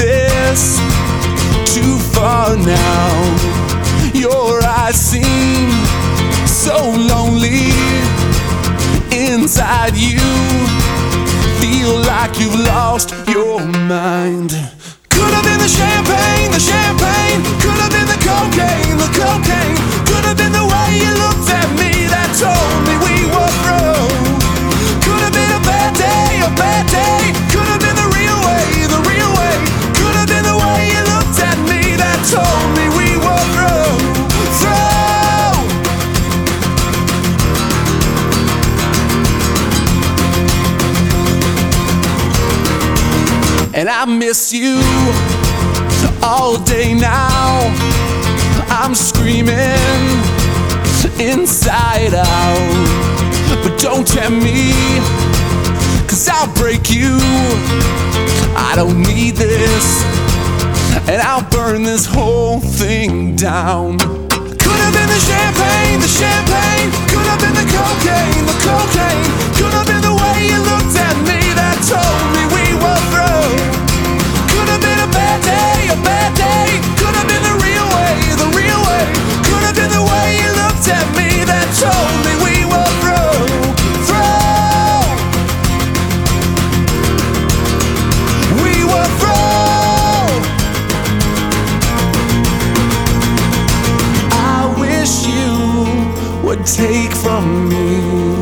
this too far now. Your eyes seem so lonely. Inside you feel like you've lost your mind. Could have been the champagne, the champagne. Could have been the cocaine, the cocaine. Could have been the way you looked at me that told me we were through. Could have been a bad day, a bad day. Could have been the real way, the real way. Could have been the way you looked at me that told me we were through. And I miss you all day now. I'm screaming inside out. But don't tempt me, 'cause I'll break you. I don't need this, and I'll burn this whole thing down. Could have been the champagne, the champagne. Could have been the cocaine, the cocaine. Could have been the way you looked at me that told me we were through. Could have been a bad day, a bad day. Could have been the real way, the real way. Could have been the way you looked at me that told me we were through, through. We were through. I wish you would take from me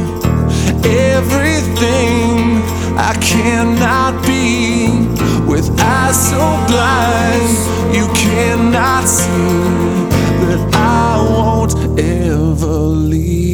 everything I cannot be. With eyes so blind, you cannot see that I won't ever leave.